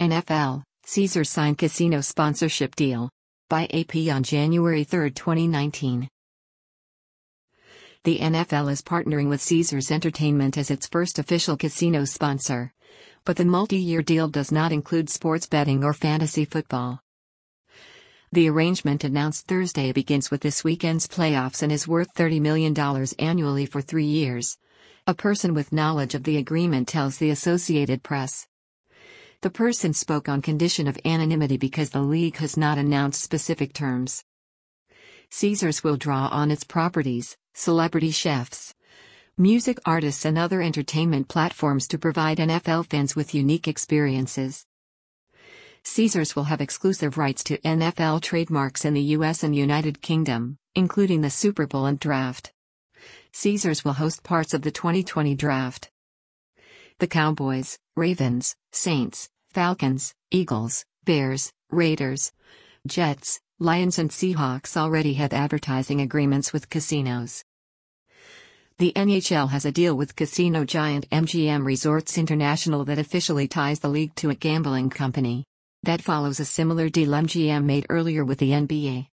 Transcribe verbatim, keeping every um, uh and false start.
N F L, Caesars signed casino sponsorship deal. By A P on January third, twenty nineteen. The N F L is partnering with Caesars Entertainment as its first official casino sponsor. But the multi-year deal does not include sports betting or fantasy football. The arrangement announced Thursday begins with this weekend's playoffs and is worth thirty million dollars annually for three years. A person with knowledge of the agreement tells the Associated Press. The person spoke on condition of anonymity because the league has not announced specific terms. Caesars will draw on its properties, celebrity chefs, music artists and other entertainment platforms to provide N F L fans with unique experiences. Caesars will have exclusive rights to N F L trademarks in the U S and United Kingdom, including the Super Bowl and Draft. Caesars will host parts of the twenty twenty Draft. The Cowboys, Ravens, Saints, Falcons, Eagles, Bears, Raiders, Jets, Lions and Seahawks already have advertising agreements with casinos. The N H L has a deal with casino giant M G M Resorts International that officially ties the league to a gambling company. That follows a similar deal M G M made earlier with the N B A.